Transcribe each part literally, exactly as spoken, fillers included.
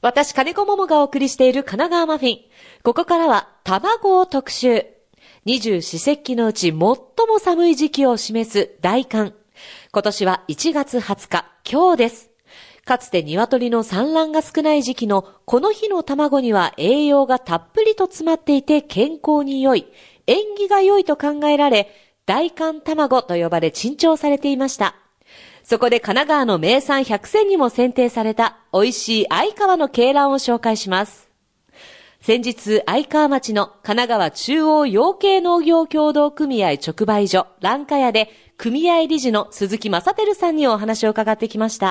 私、金子桃がお送りしている神奈川マフィン。ここからは卵を特集。二十四節気のうち最も寒い時期を示す大寒。今年はいちがつはつか、今日です。かつて鶏の産卵が少ない時期のこの日の卵には栄養がたっぷりと詰まっていて健康に良い、縁起が良いと考えられ、大寒卵と呼ばれ珍重されていました。そこで神奈川の名産百選にも選定された美味しい相川の鶏卵を紹介します。先日、相川町の神奈川中央養鶏農業協同組合直売所蘭花屋で組合理事の鈴木正輝さんにお話を伺ってきました。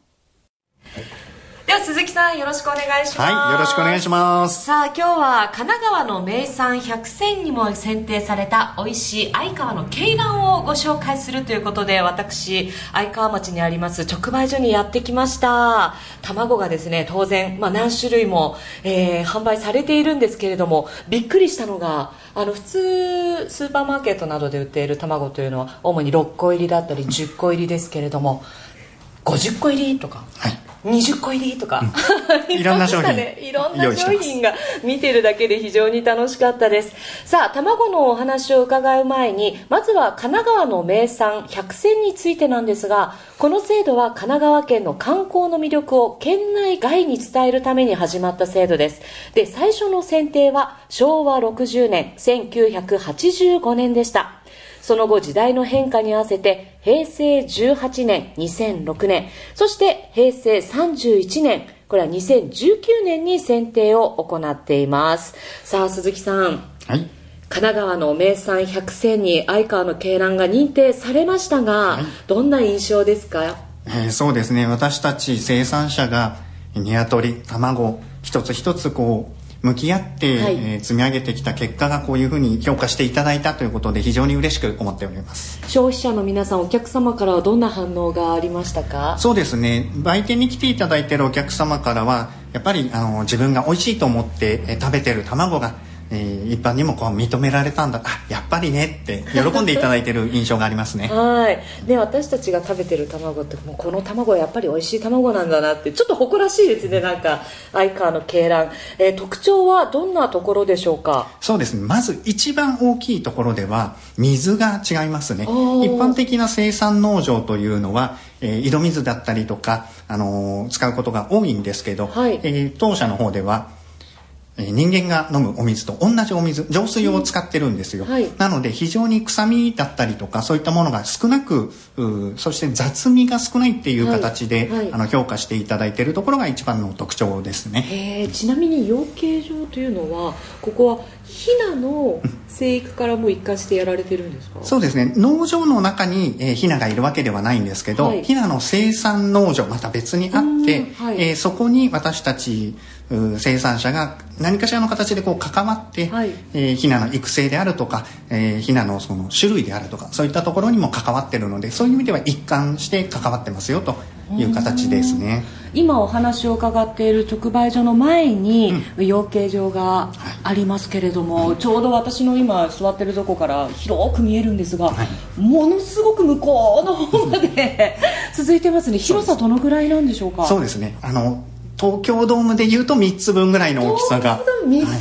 では鈴木さん、よろしくお願いします。 はい、よろしくお願いします。 さあ、今日は神奈川の名産百選にも選定された美味しい相川の鶏卵をご紹介するということで、私相川町にあります直売所にやってきました。卵がですね、当然、まあ、何種類も、えー、販売されているんですけれども、びっくりしたのが、あの普通スーパーマーケットなどで売っている卵というのは主にろっこ入りだったりじゅっこ入りですけれども、ごじゅっこ入りとか、はい、にじゅっこ入りとか、 うん、いろんな商品いろんな商品が見てるだけで非常に楽しかったです。さあ、卵のお話を伺う前に、まずは神奈川の名産百選についてなんですが、この制度は神奈川県の観光の魅力を県内外に伝えるために始まった制度です。で、最初の選定はしょうわろくじゅうねん、せんきゅうひゃくはちじゅうごねんでした。その後時代の変化に合わせてへいせいじゅうはちねん、にせんろくねん、そしてへいせいさんじゅういちねん、これはにせんじゅうきゅうねんに選定を行っています。さあ鈴木さん、はい、神奈川の名産百選に相川の鶏卵が認定されましたが、はい、どんな印象ですか？ えー、そうですね、私たち生産者が鶏、卵一つ一つこう向き合って、はい、えー、積み上げてきた結果がこういうふうに評価していただいたということで非常に嬉しく思っております。 消費者の皆さん、お客様からはどんな反応がありましたか？ そうですね、売店に来ていただいているお客様からはやっぱりあの自分が美味しいと思って、えー、食べてる卵がえー、一般にもこう認められたんだ、あ、やっぱりねって喜んでいただいている印象がありますね。 はい。で、私たちが食べてる卵ってもうこの卵はやっぱり美味しい卵なんだなってちょっと誇らしいですね。なんか相川の鶏卵、えー、特徴はどんなところでしょうか？ そうですね、まず一番大きいところでは水が違いますね。一般的な生産農場というのは、えー、井戸水だったりとか、あのー、使うことが多いんですけど、はい、えー、当社の方では人間が飲むお水と同じお水、浄水を使ってるんですよ、うん、はい、なので非常に臭みだったりとかそういったものが少なく、そして雑味が少ないっていう形で、はいはい、あの評価していただいているところが一番の特徴ですね。 へー、ちなみに養鶏場というのはここはヒナの生育からも一貫してやられてるんですか？ そうですね、農場の中に、えー、ヒナがいるわけではないんですけど、はい、ヒナの生産農場また別にあって、はい、えー、そこに私たち生産者が何かしらの形でこう関わって、はい、えー、ヒナの育成であるとか、えー、ヒナのその種類であるとかそういったところにも関わってるので、そういう意味では一貫して関わってますよという形ですね。 今お話を伺っている直売所の前に、うん、養鶏場がありますけれども、はい、ちょうど私の今座ってるとこから広く見えるんですが、はい、ものすごく向こうの方まで続いてますね。広さどのぐらいなんでしょうか？ そうですね、あの東京ドームでいうとみっつぶんぐらいの大きさが、 みっつぶん、はい、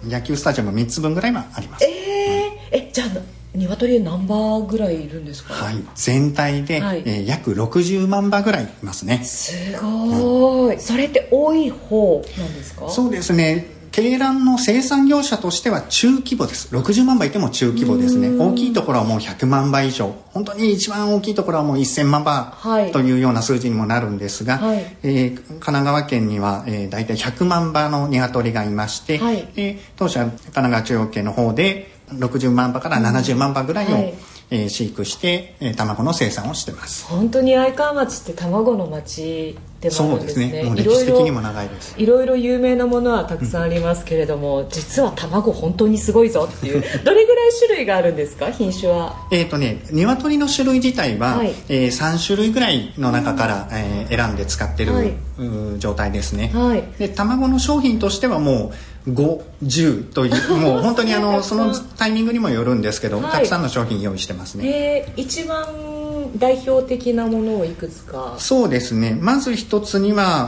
野球スタジアムみっつぶんぐらいはあります。 えー、えじゃあ鶏何羽ぐらいいるんですか？ はい、全体で、はい、えー、約ろくじゅうまんばぐらいいますね。 すごい、うん、それって多い方なんですか？ そうですね、鶏卵の生産業者としては中規模です。ろくじゅうまんばいても中規模ですね。大きいところはもうひゃくまんば以上、本当に一番大きいところはもうせんまんばというような数字にもなるんですが、はい、えー、神奈川県には、えー、大体ひゃくまんばの鶏がいまして、はい、えー、当社神奈川中央圏の方でろくじゅうまんばからななじゅうまんばぐらいを、はい、えー、飼育して、えー、卵の生産をしてます。 本当に相川町って卵の町でもあるんですね。 そうですね、もう歴史的にも長いです。 いろいろ有名なものはたくさんありますけれども、うん、実は卵本当にすごいぞっていうどれぐらい種類があるんですか？品種は。 えっとね、鶏の種類自体は、はい、えー、さんしゅるいぐらいの中から、えー、選んで使ってる、はい、状態ですね、はい、で卵の商品としてはもうご、じゅうというもう本当にあのそのタイミングにもよるんですけど、はい、たくさんの商品用意してますね。 えー、一番代表的なものをいくつか。 そうですね、まず一つには、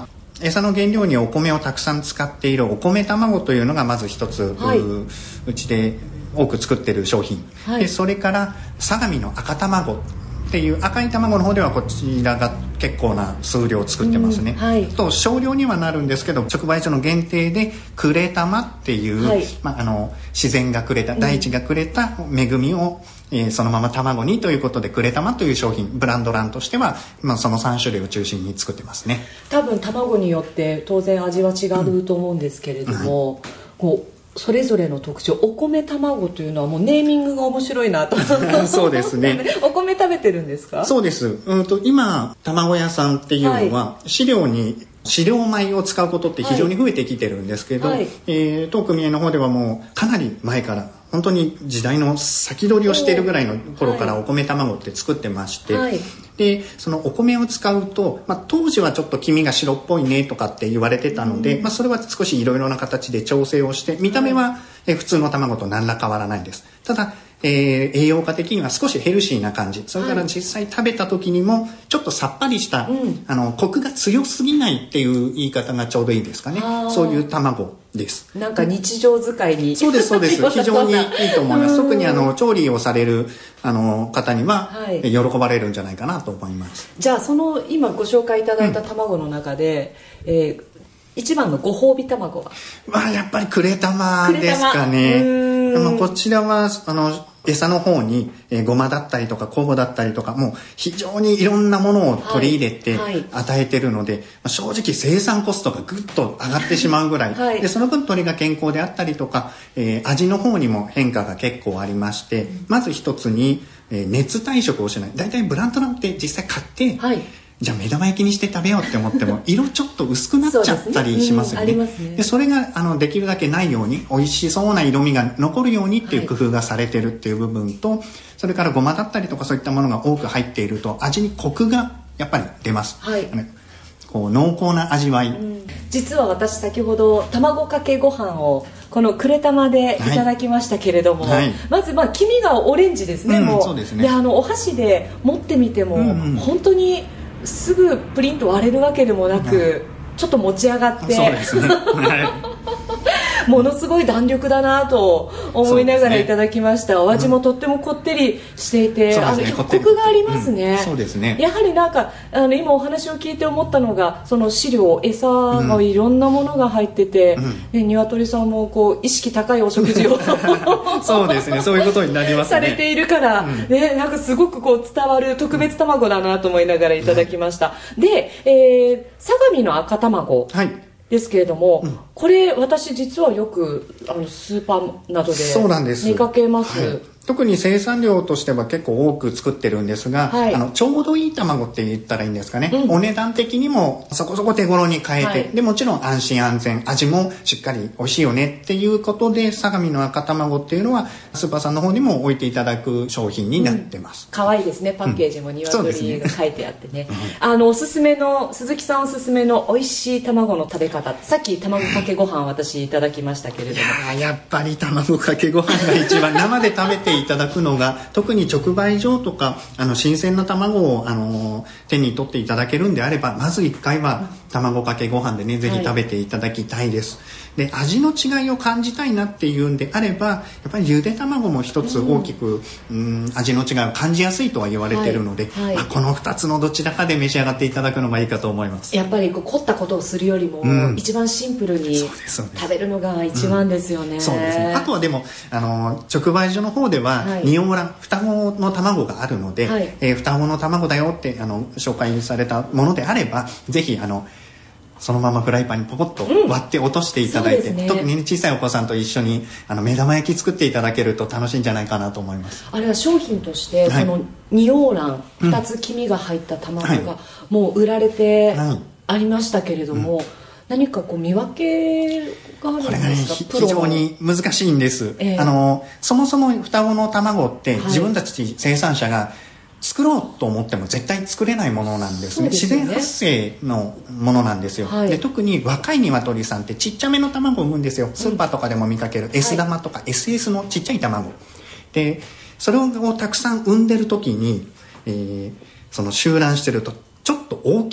餌の原料にお米をたくさん使っているお米卵というのがまず一つ、はい、う, うちで多く作っている商品、はい、でそれから相模の赤卵っていう赤い卵の方ではこちらが結構な数量作ってますね、うんはい、と少量にはなるんですけど直売所の限定でくれたまっていう、はいまあ、あの自然がくれた大地がくれた恵みを、うんえー、そのまま卵にということでくれたまという商品ブランド欄としては、まあ、そのさん種類を中心に作ってますね。 多分卵によって当然味は違うと思うんですけれども、うんはい、こうそれぞれの特徴お米卵というのはもうネーミングが面白いなとそうですねお米食べてるんですか？ そうです、うんと今卵屋さんっていうのは、はい、飼料に飼料米を使うことって非常に増えてきてるんですけど、はいえー、当組合の方ではもうかなり前から本当に時代の先取りをしているぐらいの頃からお米卵って作ってまして、はい、でそのお米を使うと、まあ、当時はちょっと黄身が白っぽいねとかって言われてたので、うんまあ、それは少しいろいろな形で調整をして見た目はえ普通の卵と何ら変わらないです。ただえー、栄養価的には少しヘルシーな感じそれから実際食べた時にもちょっとさっぱりした、はい、あのコクが強すぎないっていう言い方がちょうどいいですかね。そういう卵です。 なんか日常使いにそうですそうです非常にいいと思います。特にあの調理をされるあの方には、はい、喜ばれるんじゃないかなと思います。 じゃあその今ご紹介いただいた卵の中で、うんえー、一番のご褒美卵は、 まあ、やっぱりくれたまですかね。まあ、こちらはあの餌の方に、えー、ごまだったりとか酵母だったりとかもう非常にいろんなものを取り入れて与えてるので、はいはい、正直生産コストがぐっと上がってしまうぐらい、はい、でその分鳥が健康であったりとか、えー、味の方にも変化が結構ありまして、うん、まず一つに、えー、熱退色をしない。だいたいブランドなんて実際買って、はいじゃあ目玉焼きにして食べようって思っても色ちょっと薄くなっちゃったりしますよね。 そ, ね、うん、でそれがあのできるだけないように美味しそうな色味が残るようにっていう工夫がされてるっていう部分と、はい、それからごまだったりとかそういったものが多く入っていると味にコクがやっぱり出ます、はい、こう濃厚な味わい、うん、 実は私先ほど卵かけご飯をこのくれたまでいただきましたけれども、はいはい、まずまあ黄身がオレンジですね、うん、もうそうですね。であのお箸で持ってみても、うんうん、本当にすぐプリンと割れるわけでもなく、はい、ちょっと持ち上がってそうですね、はいものすごい弾力だなと思いながらいただきました、ね、お味もとってもこってりしていて、うん、あのコクがありますね、 うん、そうですね。 やはりなんかあの今お話を聞いて思ったのがその飼料餌がいろんなものが入ってて、うんね、鶏さんもこう意識高いお食事をそうですねそういうことになりますねされているから、うんね、なんかすごくこう伝わる特別卵だなと思いながらいただきました、うん、で、えー、相模の赤卵、はいですけれども、うん、これ私実はよくあのスーパーなどで見かけます。はい、 特に生産量としては結構多く作ってるんですが、はい、あのちょうどいい卵って言ったらいいんですかね、うん、お値段的にもそこそこ手頃に買えて、はい、でもちろん安心安全味もしっかり美味しいよねっていうことで相模の赤卵っていうのはスーパーさんの方にも置いていただく商品になってます。 可愛、うん、いですね。パッケージも鶏が書いてあってね、うん、あのおすすめの鈴木さんおすすめの美味しい卵の食べ方、さっき卵かけご飯私いただきましたけれども、 いや、やっぱり卵かけご飯が一番生で食べていただくのが特に直売所とかあの新鮮な卵をあの手に取っていただけるんであればまずいっかいは卵かけご飯でねぜひ食べていただきたいです、はい、で味の違いを感じたいなっていうんであればやっぱりゆで卵も一つ大きく、うん、うん味の違いを感じやすいとは言われているので、はいはい、まあ、このふたつのどちらかで召し上がっていただくのがいいかと思います。 やっぱりこう凝ったことをするよりも、うん、一番シンプルに食べるのが一番ですよね、うん、 そうですね。あとはでもあの直売所の方では、はい、仁王卵双子の卵があるので、はい、えー、双子の卵だよってあの紹介されたものであればぜひあのそのままフライパンにポコッと割って落としていただいて、うんね、特に、ね、小さいお子さんと一緒にあの目玉焼き作っていただけると楽しいんじゃないかなと思います。 あれは商品として、はい、その仁王卵ふたつ黄身が入った卵がもう売られてありましたけれども、はい、うん、何かこう見分けがあるんですか？これがね非常に難しいんです、えー、あのそもそも双子の卵って自分たち生産者が作ろうと思っても絶対作れないものなんですね。自然発生のものなんですよ、はい、で特に若い鶏さんってちっちゃめの卵を産むんですよ。スーパーとかでも見かける S 玉とか エスエス のちっちゃい卵でそれをたくさん産んでる時に、えー、その集卵してるとちょっと大きい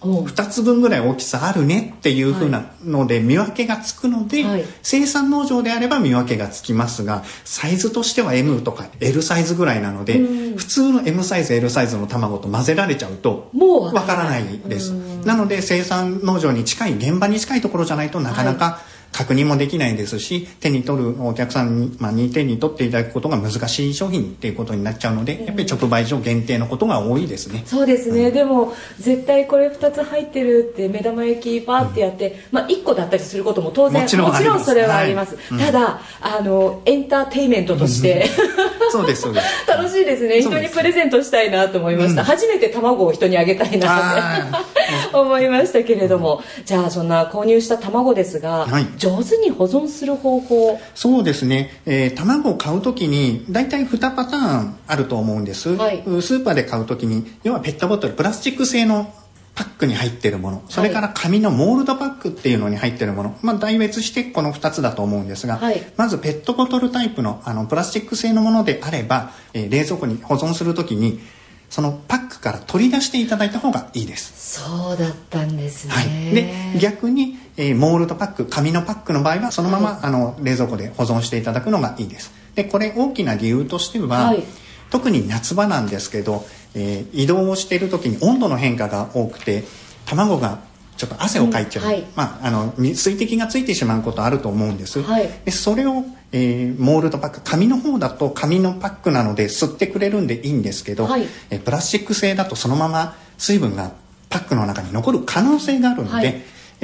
ふたつぶんぐらい大きさあるねっていう風なので見分けがつくので、はい、生産農場であれば見分けがつきますが、サイズとしては エム とか エル サイズぐらいなので、普通の エム サイズ エル サイズの卵と混ぜられちゃうとわからないです。なので生産農場に近い、現場に近いところじゃないとなかなか、はい確認もできないですし、手に取るお客さんに、まあ、に手に取っていただくことが難しい商品っていうことになっちゃうので、やっぱり直売所限定のことが多いですね。 そうですね、うん、でも絶対これふたつ入ってるって目玉焼きパーってやって、うん、まあ、いっこだったりすることも当然もちろん、もちろんそれはあります、はい、ただあのエンターテインメントとしてそうですそうです楽しいですね。人にプレゼントしたいなと思いました、うん、初めて卵を人にあげたいなって思いましたけれども、じゃあそんな購入した卵ですが、はい、上手に保存する方法。 そうですね、えー、卵を買うときにだいたいにパターンあると思うんです、はい、スーパーで買うときに要はペットボトル、プラスチック製のパックに入っているもの、それから紙のモールドパックっていうのに入っているもの、まあ、大別してこのふたつだと思うんですが、はい、まずペットボトルタイプ の, あのプラスチック製のものであれば、えー、冷蔵庫に保存するときにそのパックから取り出していただいた方がいいです。 そうだったんですね、 はい、で逆に、えー、モールドパック、紙のパックの場合はそのまま、はい、あの冷蔵庫で保存していただくのがいいです。でこれ大きな理由としては、はい、特に夏場なんですけど、えー、移動をしている時に温度の変化が多くて卵がちょっと汗をかいちゃう、うんはい、まあ、あの水滴がついてしまうことあると思うんです、はい、でそれを、えー、モールドパック、紙の方だと紙のパックなので吸ってくれるんでいいんですけど、はい、えプラスチック製だとそのまま水分がパックの中に残る可能性があるので、はい、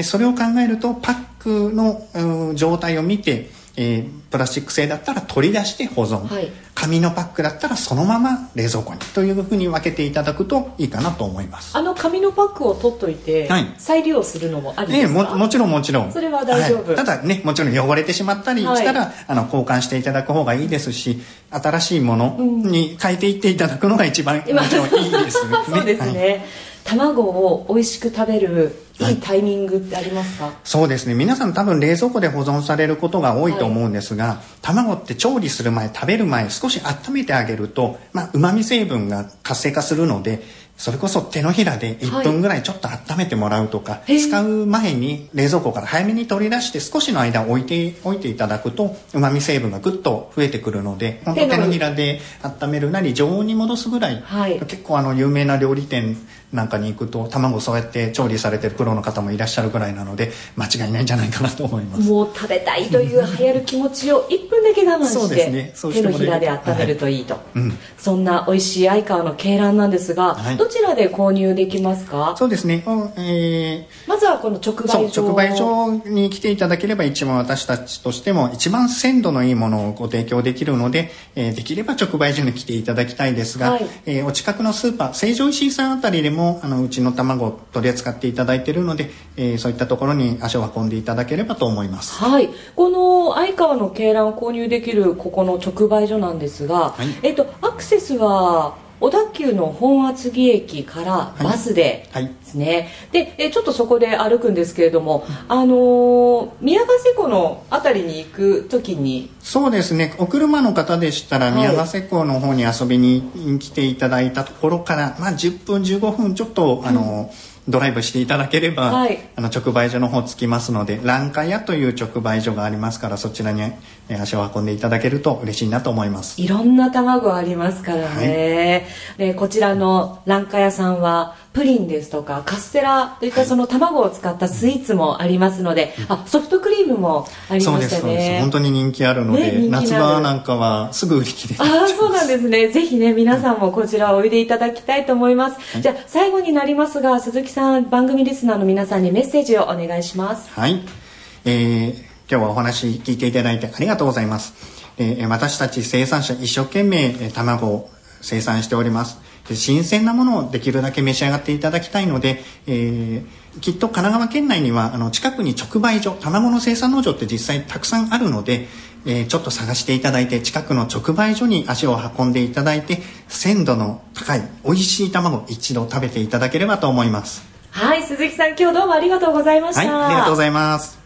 それを考えるとパックの状態を見て、えー、プラスチック製だったら取り出して保存、はい、紙のパックだったらそのまま冷蔵庫にというふうに分けていただくといいかなと思います。 あの紙のパックを取っといて、はい、再利用するのもありですか？ ね、も, もちろんもちろんそれは大丈夫、 はい、ただね、もちろん汚れてしまったりしたら、はい、あの交換していただく方がいいですし、新しいものに変えていっていただくのが一番、うん、もちろんいいですね。 そうですね、はい、卵を美味しく食べるいいタイミングってありますか？はい、 そうですね、皆さん多分冷蔵庫で保存されることが多いと思うんですが、はい、卵って調理する前、食べる前少し温めてあげると、まあ、旨味成分が活性化するので、それこそ手のひらでいっぷんぐらいちょっと温めてもらうとか、はい、使う前に冷蔵庫から早めに取り出して少しの間置いておいていただくと旨味成分がぐっと増えてくるので、本当手のひらで温めるなり常温に戻すぐらい、はい、結構あの有名な料理店なんかに行くと卵そうやって調理されてるプロの方もいらっしゃるぐらいなので間違いないんじゃないかなと思います。 もう食べたいという流行る気持ちをいっぷんだけ我慢して、ね、手のひらで温めるといいと、はい、うん、そんな美味しい相川の鶏卵なんですが、はい、どちらで購入できますか？ そうですね、えー、 まずはこの直売所、 直売所に来ていただければ一番私たちとしても一番鮮度のいいものをご提供できるので、えー、できれば直売所に来ていただきたいですが、はい、えー、お近くのスーパー、成城石井さんあたりでもあのうちの卵を取り扱っていただいているので、えー、そういったところに足を運んでいただければと思います。 はい、この相川の鶏卵を購入できるここの直売所なんですが、はい、えっと、アクセスは小田急の本厚木駅からバスでですね、はいはい、でえちょっとそこで歩くんですけれども、あのー、宮ヶ瀬湖のあたりに行くときに、 そうですね、お車の方でしたら宮ヶ瀬湖の方に遊びに来ていただいたところから、まあ、じゅっぷんじゅうごふんちょっと、あのーうんドライブしていただければ、はい、あの直売所の方着きますので、蘭花屋という直売所がありますから、そちらに足を運んでいただけると嬉しいなと思います。 いろんな卵ありますからね、はい、でこちらの蘭花屋さんはプリンですとかカステラといったその卵を使ったスイーツもありますので、あ、ソフトクリームもありましたね。そうです、そうです、 本当に人気あるので、ね、夏場なんかはすぐ売り切れて、 あ、そうなんですね。ぜひね、皆さんもこちらおいでいただきたいと思います、はい、じゃあ最後になりますが、鈴木さん、番組リスナーの皆さんにメッセージをお願いします。 はい、えー、今日はお話聞いていただいてありがとうございます。えー、私たち生産者一生懸命卵を生産しております。新鮮なものをできるだけ召し上がっていただきたいので、えー、きっと神奈川県内にはあの近くに直売所、卵の生産農場って実際たくさんあるので、えー、ちょっと探していただいて近くの直売所に足を運んでいただいて、鮮度の高い美味しい卵を一度食べていただければと思います。 はい、鈴木さん、今日どうもありがとうございました。 はい、ありがとうございます。